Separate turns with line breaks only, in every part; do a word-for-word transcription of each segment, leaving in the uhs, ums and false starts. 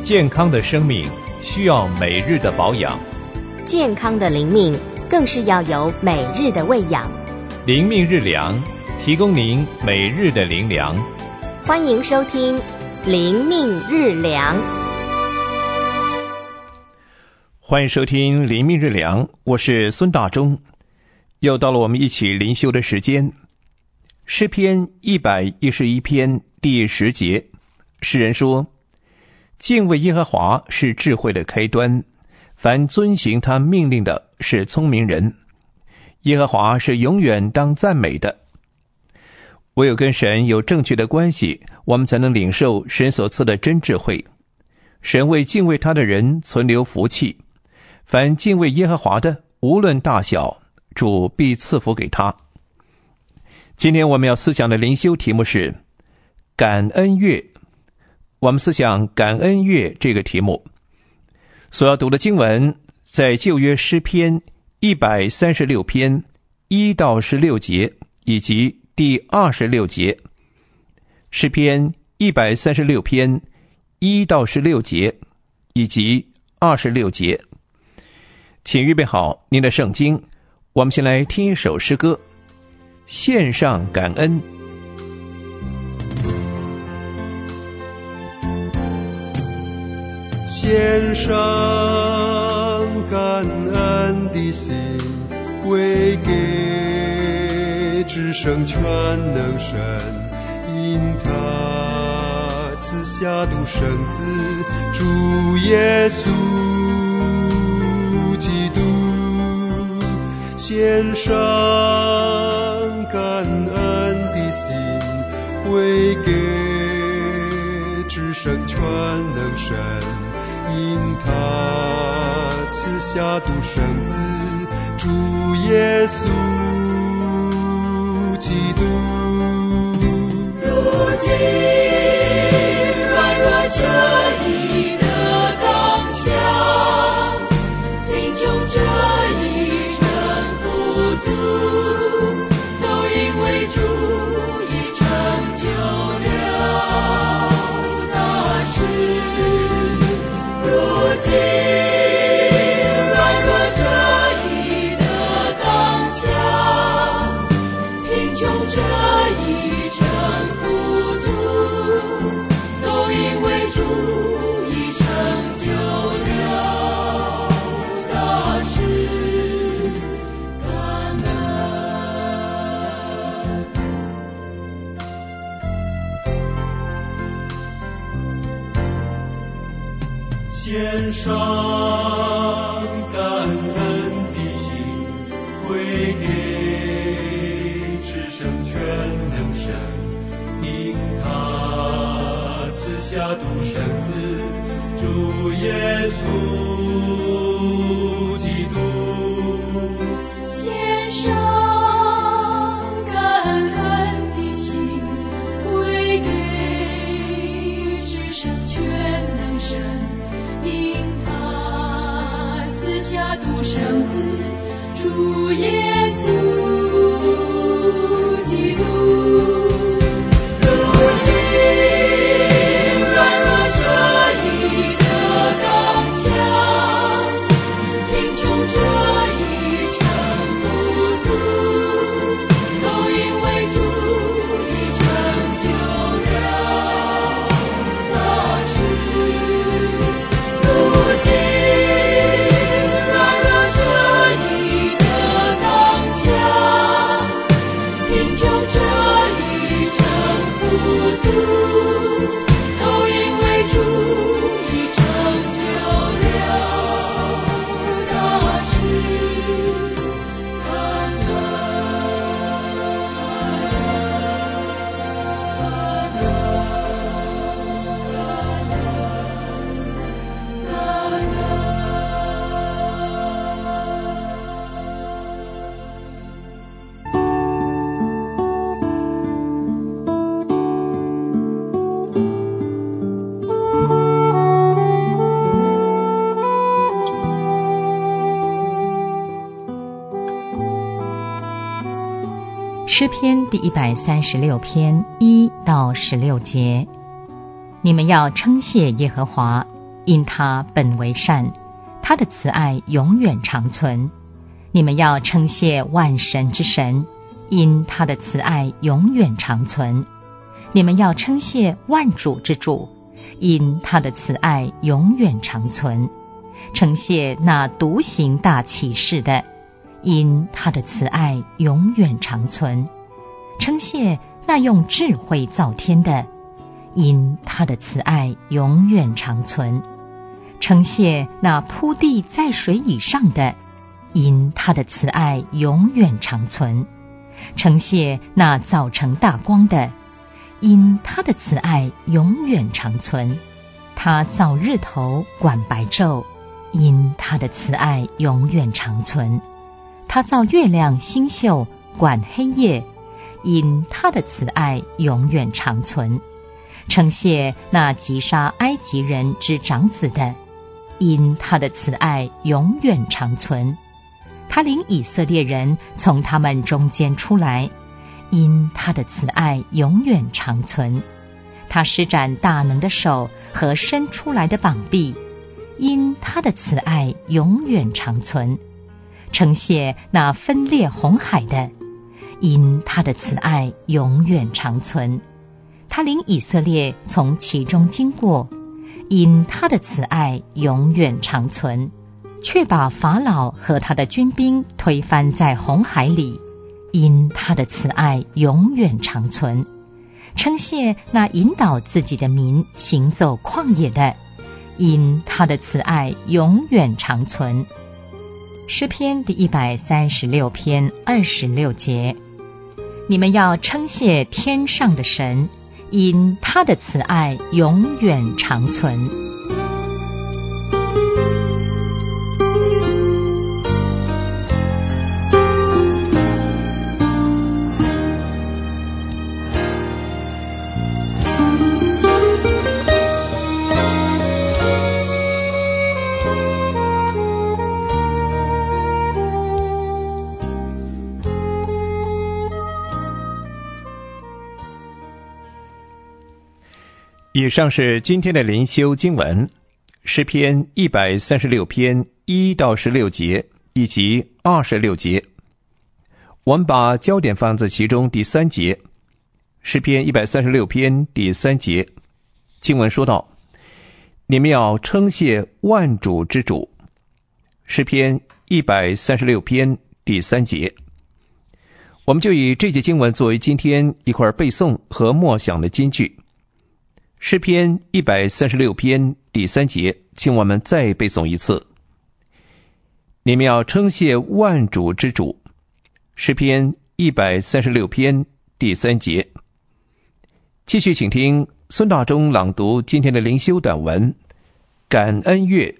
健康的生命需要每日的保养，
健康的灵命更是要有每日的喂养。
灵命日粮，提供您每日的灵粮。
欢迎收听灵命日粮。
欢迎收听灵命日粮，我是孙大中。又到了我们一起灵修的时间。诗篇一百一十一篇第十节，诗人说：敬畏耶和华是智慧的开端，凡遵行他命令的是聪明人。耶和华是永远当赞美的。唯有跟神有正确的关系，我们才能领受神所赐的真智慧。神为敬畏他的人存留福气，凡敬畏耶和华的，无论大小，主必赐福给他。今天我们要思想的灵修题目是感恩月。我们思想感恩月这个题目，所要读的经文在旧约诗篇一百三十六篇一到十六节以及第二十六节。诗篇一百三十六篇一到十六节以及二十六节。请预备好您的圣经，我们先来听一首诗歌，献上感恩。
献上感恩的心，归给至圣全能神，因他赐下独生子主耶稣基督。献上感恩的心，归给至圣全能神，因他赐下独生子主耶稣基督。
如今软弱这一的刚强，贫穷这一成富足，都因为主已成就了大事。如今软弱这一的刚强，贫穷这一成富足，都因为主已成就了大事。感恩，献上感恩的心，归给至圣全能神，因他赐下独生子主耶稣基督。献上感恩的心，归给至圣全能神，因他赐下独生子主耶稣基督。如今软弱这一的刚强，贫穷这一成富足，都因为主已成就了大事。如今软弱这一的刚强，贫穷这一成富足，都因为主已成就了大事。感恩，感恩，感恩，感
诗篇第一百三十六篇一到十六节，你们要称谢耶和华， 因他本为善，他的慈爱永远长存。你们要称谢万神之神，因他的慈爱永远长存。你们要称谢万主之主，因他的慈爱永远长存。称谢那独行大奇事的，因他的慈爱永远长存。称谢那用智慧造天的，因他的慈爱永远长存。称谢那铺地在水以上的，因他的慈爱永远长存。称谢那造成大光的，因他的慈爱永远长存。他造日头管白昼，因他的慈爱永远长存。他造月亮星宿管黑夜，因他的慈爱永远长存。称谢那击杀埃及人之长子的，因他的慈爱永远长存。他领以色列人从他们中间出来，因他的慈爱永远长存。他施展大能的手和伸出来的膀臂，因他的慈爱永远长存。称谢那分裂红海的，因他的慈爱永远长存。他领以色列从其中经过，因他的慈爱永远长存。却把法老和他的军兵推翻在红海里，因他的慈爱永远长存。称谢那引导自己的民行走旷野的，因他的慈爱永远长存。诗篇第一百三十六篇二十六节，你们要称谢天上的神，因他的慈爱永远长存。
以上是今天的灵修经文，诗篇一百三十六篇一到十六节以及二十六节。我们把焦点放在其中第三节，诗篇一百三十六篇第三节，经文说到：你们要称谢万主之主。诗篇一百三十六篇第三节，我们就以这节经文作为今天一块背诵和默想的金句。诗篇一百三十六篇第三节，请我们再背诵一次：你们要称谢万主之主。诗篇一百三十六篇第三节。继续请听孙大中朗读今天的灵修短文感恩月。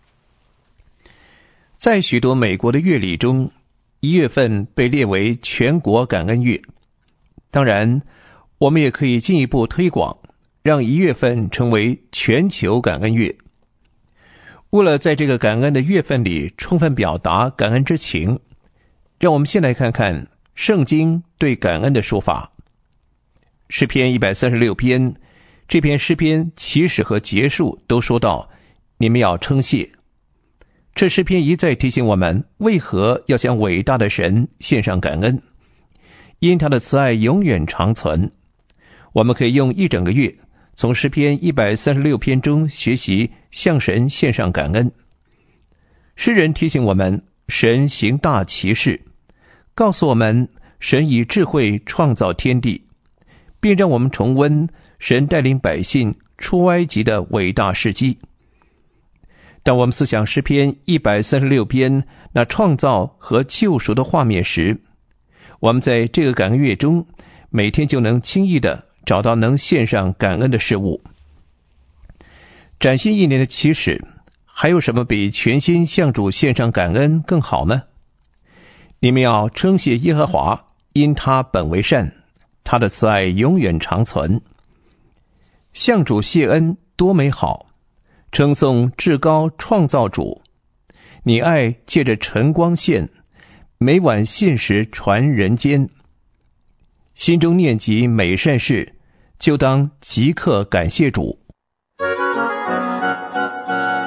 在许多美国的月历中，一月份被列为全国感恩月。当然，我们也可以进一步推广，让一月份成为全球感恩月。为了在这个感恩的月份里充分表达感恩之情，让我们先来看看圣经对感恩的说法。诗篇一百三十六篇，这篇诗篇起始和结束都说到你们要称谢。这诗篇一再提醒我们为何要向伟大的神献上感恩，因他的慈爱永远长存。我们可以用一整个月从诗篇一百三十六篇中学习向神献上感恩。诗人提醒我们神行大奇事，告诉我们神以智慧创造天地，并让我们重温神带领百姓出埃及的伟大事迹。当我们思想诗篇一百三十六篇那创造和救赎的画面时，我们在这个感恩月中每天就能轻易地找到能献上感恩的事物。崭新一年的起始，还有什么比全心向主献上感恩更好呢？你们要称谢耶和华，因他本为善，他的慈爱永远长存。向主谢恩多美好，称颂至高创造主。你爱借着晨光现，每晚信实传人间。心中念及美善事，就当即刻感谢主。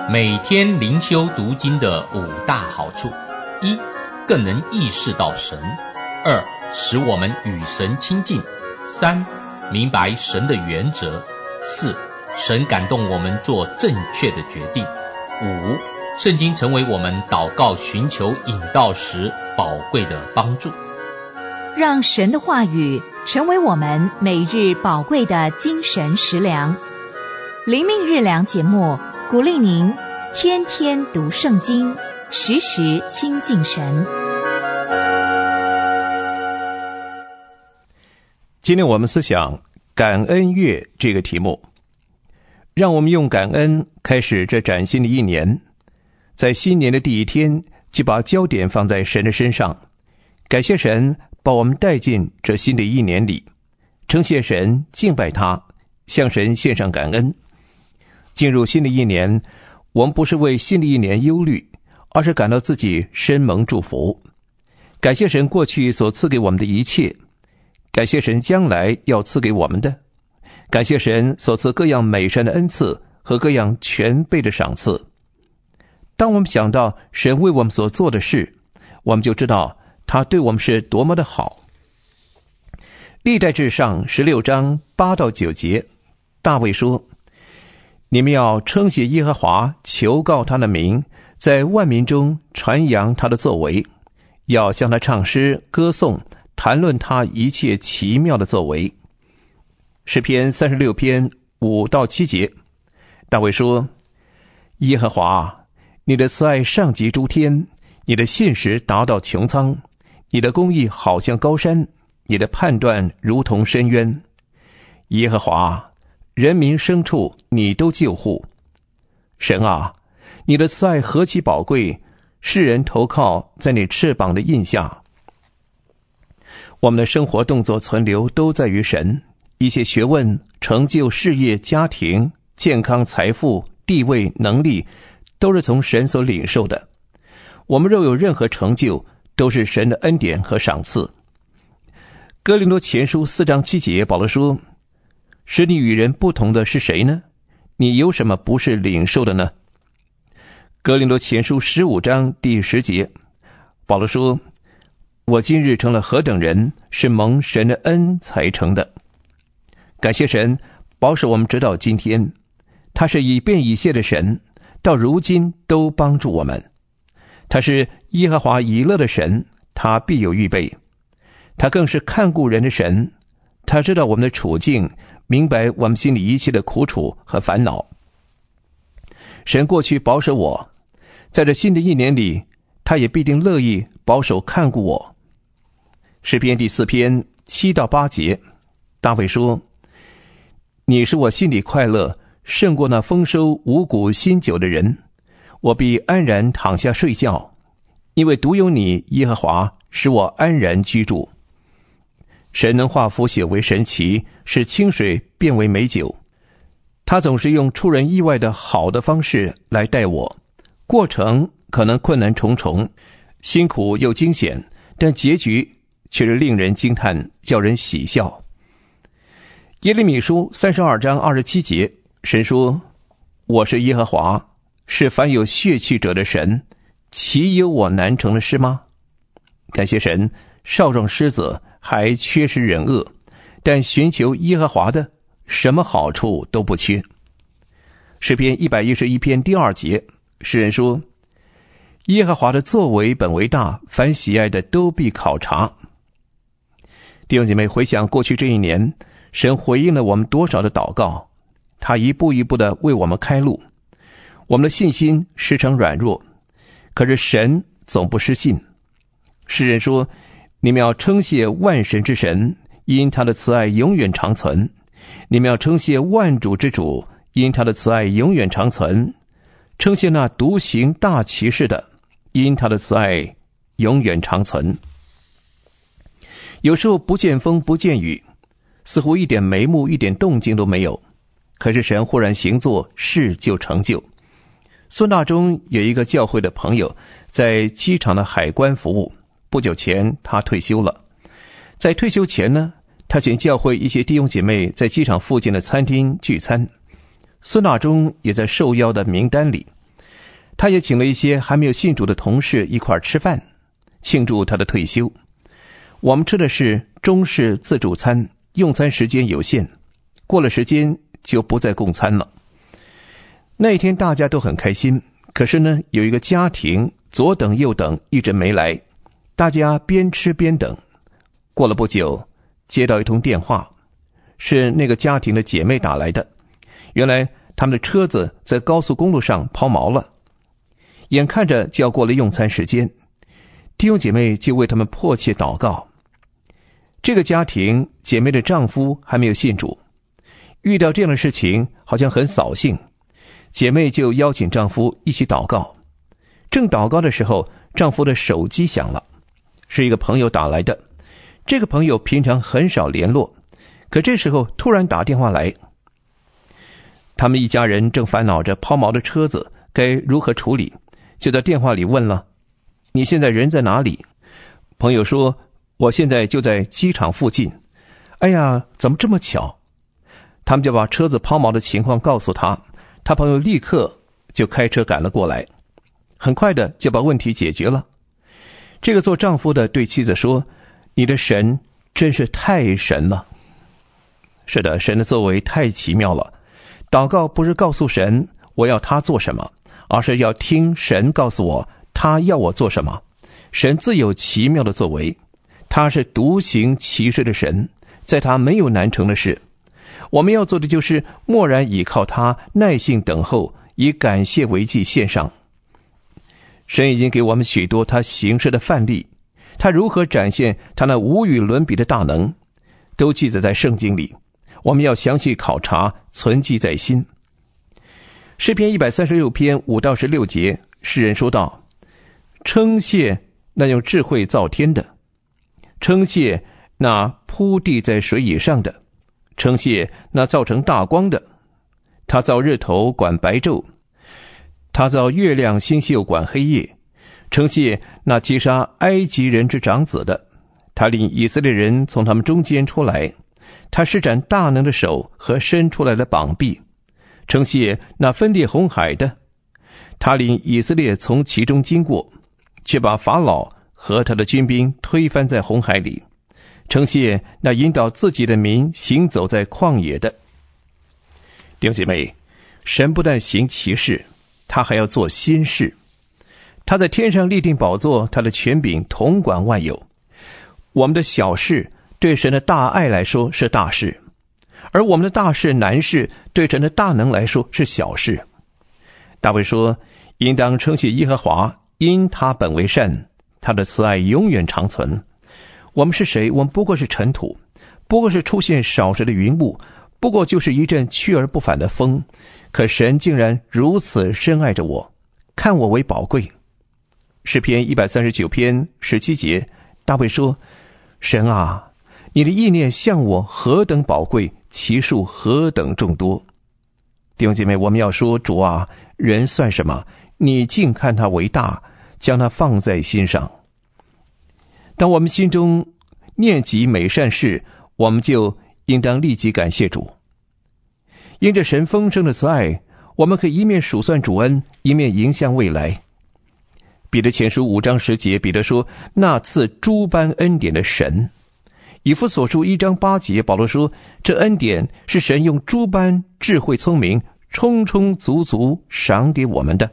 每天灵修读经的五大好处：一、更能意识到神；二、使我们与神亲近；三、明白神的原则；四、神感动我们做正确的决定；五、圣经成为我们祷告寻求引导时宝贵的帮助。
让神的话语成为我们每日宝贵的精神食粮。灵命日粮节目鼓励您天天读圣经，时时亲近神。
今天我们思想感恩月这个题目，让我们用感恩开始这崭新的一年。在新年的第一天，就把焦点放在神的身上，感谢神把我们带进这新的一年里，称谢神，敬拜他，向神献上感恩。进入新的一年，我们不是为新的一年忧虑，而是感到自己深蒙祝福。感谢神过去所赐给我们的一切，感谢神将来要赐给我们的，感谢神所赐各样美善的恩赐和各样全备的赏赐。当我们想到神为我们所做的事，我们就知道他对我们是多么的好。历代志上十六章八到九节，大卫说：你们要称谢耶和华，求告他的名，在万民中传扬他的作为，要向他唱诗歌颂，谈论他一切奇妙的作为。诗篇三十六篇五到七节，大卫说：耶和华，你的慈爱上及诸天，你的信实达到穹苍，你的公义好像高山，你的判断如同深渊。耶和华，人民牲畜你都救护。神啊，你的慈爱何其宝贵，世人投靠在你翅膀的印下。我们的生活动作存留都在于神，一切学问、成就、事业、家庭、健康、财富、地位、能力，都是从神所领受的。我们若有任何成就，都是神的恩典和赏赐。哥林多前书四章七节，保罗说：使你与人不同的是谁呢？你有什么不是领受的呢？哥林多前书十五章第十节，保罗说：我今日成了何等人，是蒙神的恩才成的。感谢神保守我们直到今天，他是以便以谢的神，到如今都帮助我们。他是耶和华以勒的神，他必有预备。他更是看顾人的神，他知道我们的处境，明白我们心里一切的苦楚和烦恼。神过去保守我，在这新的一年里，他也必定乐意保守看顾我。诗篇第四篇七到八节，大卫说：你使我心里快乐，胜过那丰收五谷新酒的人，我必安然躺下睡觉，因为独有你耶和华使我安然居住。神能化腐朽为神奇，使清水变为美酒。他总是用出人意外的好的方式来待我，过程可能困难重重，辛苦又惊险，但结局却是令人惊叹，叫人喜笑。耶利米书三十二章二十七节，神说：我是耶和华，是凡有血气者的神，岂有我难成的事吗？感谢神，少壮狮子还缺失忍恶，但寻求耶和华的，什么好处都不缺。诗篇一百一十一篇第二节，诗人说：耶和华的作为本为大，凡喜爱的都必考察。弟兄姐妹，回想过去这一年，神回应了我们多少的祷告，他一步一步的为我们开路。我们的信心时常软弱，可是神总不失信。诗人说：你们要称谢万神之神，因他的慈爱永远长存。你们要称谢万主之主，因他的慈爱永远长存。称谢那独行大奇事的，因他的慈爱永远长存。有时候不见风不见雨，似乎一点眉目一点动静都没有，可是神忽然行作，事就成就。孙大中有一个教会的朋友在机场的海关服务，不久前他退休了。在退休前呢，他请教会一些弟兄姐妹在机场附近的餐厅聚餐，孙大中也在受邀的名单里。 他也请了一些还没有信主的同事一块吃饭，庆祝他的退休。我们吃的是中式自助餐，用餐时间有限，过了时间就不再供餐了。那一天大家都很开心，可是呢，有一个家庭左等右等一直没来，大家边吃边等。过了不久，接到一通电话，是那个家庭的姐妹打来的。原来他们的车子在高速公路上抛锚了，眼看着就要过了用餐时间，弟兄姐妹就为他们迫切祷告。这个家庭姐妹的丈夫还没有信主，遇到这样的事情好像很扫兴，姐妹就邀请丈夫一起祷告。正祷告的时候，丈夫的手机响了，是一个朋友打来的。这个朋友平常很少联络，可这时候突然打电话来。他们一家人正烦恼着抛锚的车子该如何处理，就在电话里问了：你现在人在哪里？朋友说：我现在就在机场附近。哎呀，怎么这么巧？他们就把车子抛锚的情况告诉他，他朋友立刻就开车赶了过来，很快的就把问题解决了。这个做丈夫的对妻子说：你的神真是太神了。是的，神的作为太奇妙了。祷告不是告诉神我要他做什么，而是要听神告诉我他要我做什么。神自有奇妙的作为，他是独行其事的神，在他没有难成的事。我们要做的就是默然倚靠他，耐性等候，以感谢为祭献上。神已经给我们许多他行事的范例，他如何展现他那无与伦比的大能，都记载在圣经里，我们要详细考察，存记在心。诗篇一百三十六篇五到十六节，诗人说道：称谢那用智慧造天的，称谢那铺地在水以上的，称谢那造成大光的。他造日头管白昼，他造月亮星宿管黑夜。称谢那击杀埃及人之长子的，他领以色列人从他们中间出来，他施展大能的手和伸出来的膀臂。称谢那分裂红海的，他领以色列从其中经过，却把法老和他的军兵推翻在红海里。称谢那引导自己的民行走在旷野的。弟兄姐妹，神不但行奇事，他还要做新事。他在天上立定宝座，他的权柄统管万有。我们的小事对神的大爱来说是大事，而我们的大事难事对神的大能来说是小事。大卫说：应当称谢耶和华，因他本为善，他的慈爱永远长存。我们是谁？我们不过是尘土，不过是出现少时的云雾，不过就是一阵去而不返的风。可神竟然如此深爱着我，看我为宝贵。诗篇一百三十九篇十七节，大卫说：神啊，你的意念向我何等宝贵，其数何等众多。弟兄姐妹，我们要说：主啊，人算什么？你竟看他为大，将他放在心上。当我们心中念及美善事，我们就应当立即感谢主。因着神丰盛的慈爱，我们可以一面数算主恩，一面迎向未来。彼得前书五章十节，彼得说：那赐诸般恩典的神。以弗所书一章八节，保罗说：这恩典是神用诸般智慧聪明充充足足赏给我们的。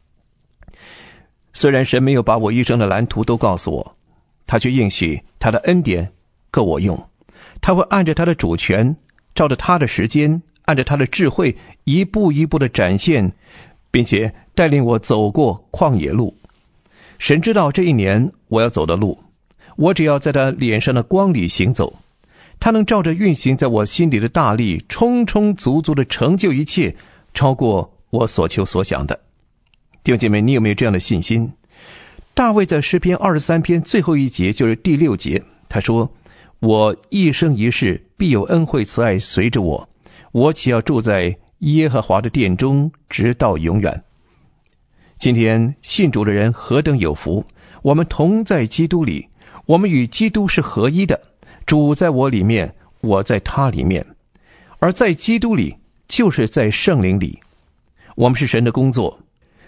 虽然神没有把我一生的蓝图都告诉我，他却应许他的恩典够我用，他会按着他的主权，照着他的时间，按着他的智慧，一步一步的展现，并且带领我走过旷野路。神知道这一年我要走的路，我只要在他脸上的光里行走，他能照着运行在我心里的大力，充充足足的成就一切，超过我所求所想的。弟兄姐妹，你有没有这样的信心？大卫在诗篇二十三篇最后一节，就是第六节，他说：我一生一世必有恩惠慈爱随着我，我岂要住在耶和华的殿中，直到永远。今天信主的人何等有福，我们同在基督里，我们与基督是合一的，主在我里面，我在他里面，而在基督里就是在圣灵里。我们是神的工作，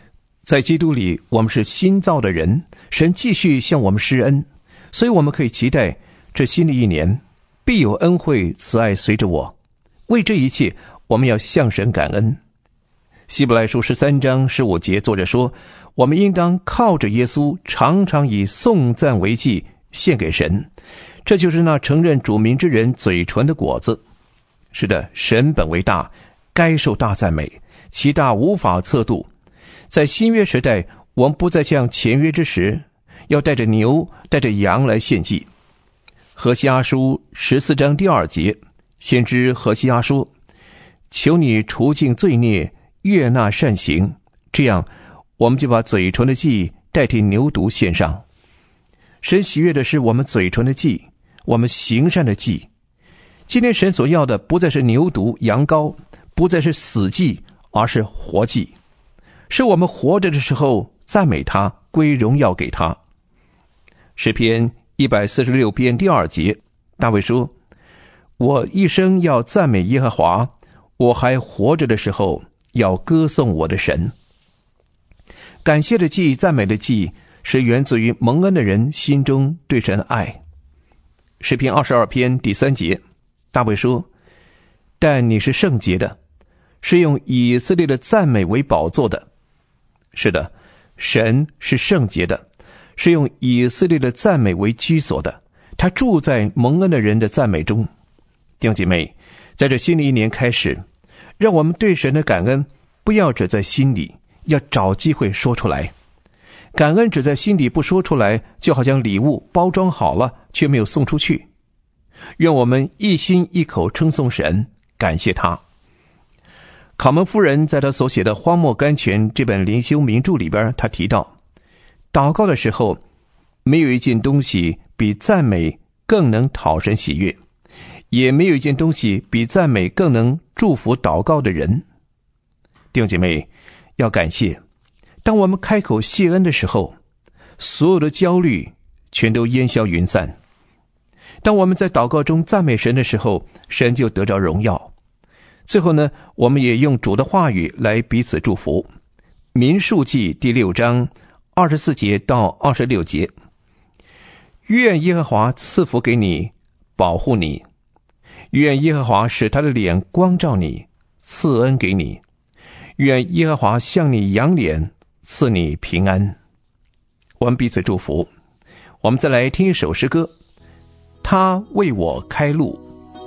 在基督里我们是新造的人，神继续向我们施恩，所以我们可以期待这新的一年必有恩惠慈爱随着我。为这一切我们要向神感恩。希伯来书十三章十五节作者说，我们应当靠着耶稣常常以颂赞为祭献给神，这就是那承认主名之人嘴唇的果子。是的，神本为大，该受大赞美，其大无法测度。在新约时代，我们不再像前约之时，要带着牛带着羊来献祭。何西阿书十四章第二节，先知何西阿说，求你除尽罪孽，悦纳善行，这样我们就把嘴唇的祭代替牛犊献上。神喜悦的是我们嘴唇的祭，我们行善的祭。今天神所要的不再是牛犊羊羔，不再是死祭，而是活祭，是我们活着的时候赞美他，归荣耀给他。诗篇一百四十六篇第二节，大卫说，我一生要赞美耶和华，我还活着的时候要歌颂我的神。感谢的祭，赞美的祭，是源自于蒙恩的人心中对神的爱。诗篇二十二篇第三节，大卫说，但你是圣洁的，是用以色列的赞美为宝座的。是的，神是圣洁的，是用以色列的赞美为居所的，他住在蒙恩的人的赞美中。弟兄姐妹，在这新的一年开始，让我们对神的感恩不要只在心里，要找机会说出来。感恩只在心里不说出来，就好像礼物包装好了却没有送出去。愿我们一心一口称颂神，感谢他。考门夫人在他所写的《荒漠甘泉》这本灵修名著里边，他提到，祷告的时候，没有一件东西比赞美更能讨神喜悦，也没有一件东西比赞美更能祝福祷告的人。弟兄姐妹，要感谢，当我们开口谢恩的时候，所有的焦虑全都烟消云散。当我们在祷告中赞美神的时候，神就得着荣耀。最后呢，我们也用主的话语来彼此祝福。民数记第六章二十四节到二十六节，愿耶和华赐福给你，保护你；愿耶和华使他的脸光照你，赐恩给你；愿耶和华向你扬脸，赐你平安。我们彼此祝福。我们再来听一首诗歌，他为我开路。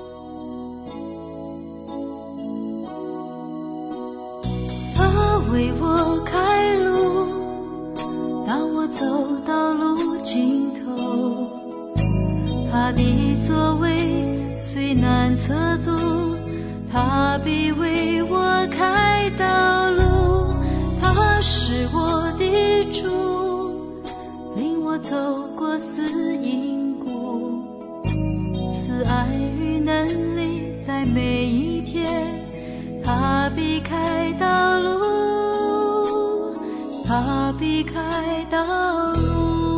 他为我开路，当我走到路尽头，他的座位虽难测度，他必为我开道路。他是我的主，领我走过死荫谷，慈爱与能力在每一天，他必开道路，他必开道路。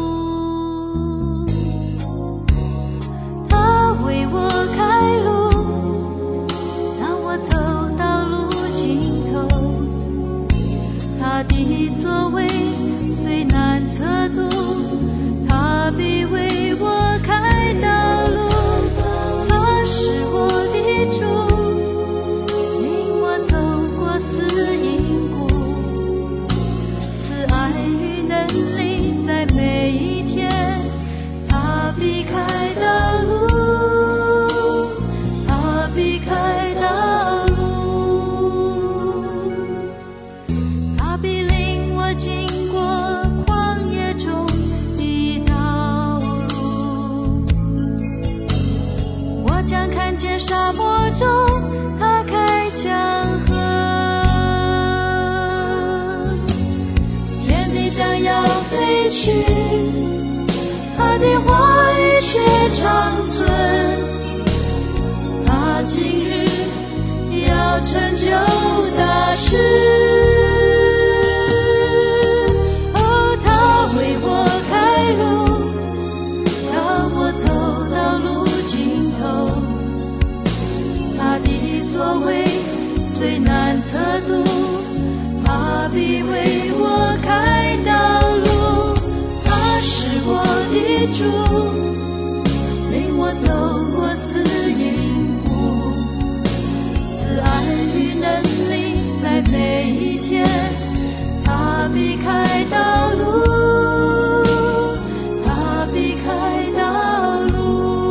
他为我开路，当我走到路尽头，他的座位虽难测度，他必为我开道路。他是我的主，领我走过死荫谷，慈爱与能力在每一天，他必开道路，他必开道路。他必领我经过旷野中的道路，我将看见沙漠中他开江河，天地将要废去，他的话语却长存，他今日要成就大事。哦，他为我开路，当我走到路尽头，他的座位虽难测度，他必为我开主，领我走过死荫谷，慈爱与能力在每一天，他避开道路，他避开道路。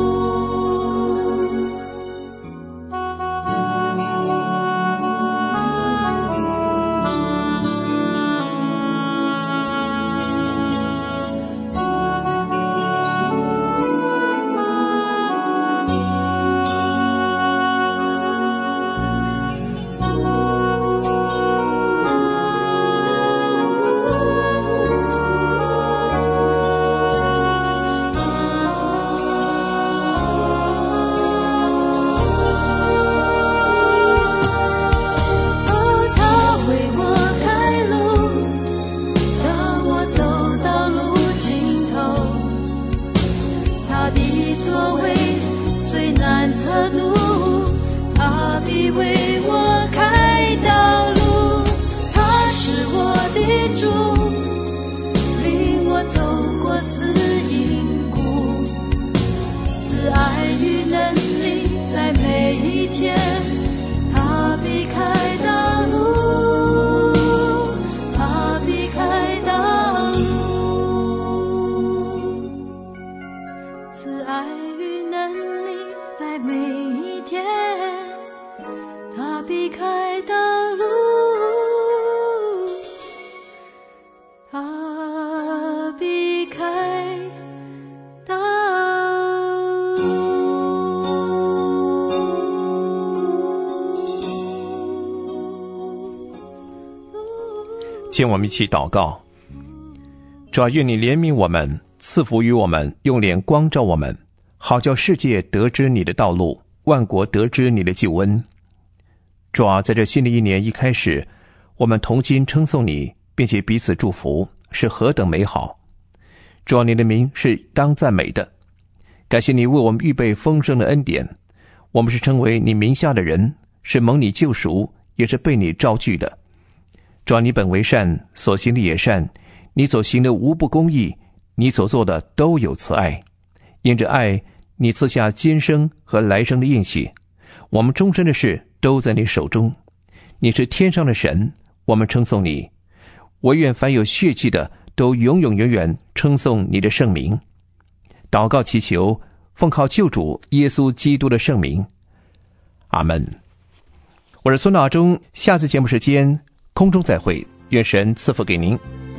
请我们一起祷告。主啊，愿你怜悯我们，赐福于我们，用脸光照我们，好叫世界得知你的道路，万国得知你的救恩。主啊，在这新的一年一开始，我们同心称颂你，并且彼此祝福，是何等美好。主啊，你的名是当赞美的，感谢你为我们预备丰盛的恩典。我们是称为你名下的人，是蒙你救赎，也是被你召聚的。主啊，你本为善，所行的也善，你所行的无不公义，你所做的都有慈爱。因着爱，你赐下今生和来生的应许，我们终身的事都在你手中。你是天上的神，我们称颂你。惟愿凡有血气的都永永远远称颂你的圣名。祷告祈求，奉靠救主耶稣基督的圣名，阿们。我是孙大中，下次节目时间空中再会，愿神赐福给您。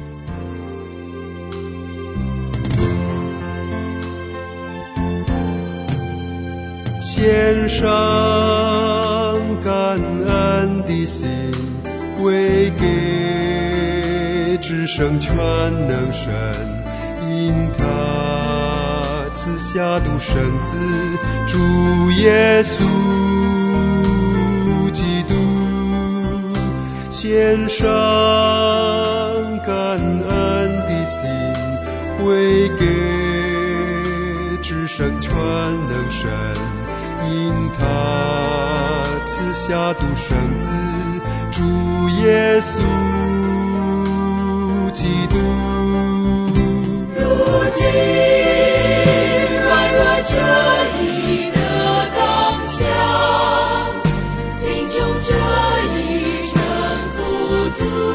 献上感恩的心，归给至圣全能神，因他赐下独生子主耶稣基督。献上感恩的心，归给至圣全能神，因他赐下独生子主耶稣基督。
如今软弱这一的刚强，贫穷这一成富足。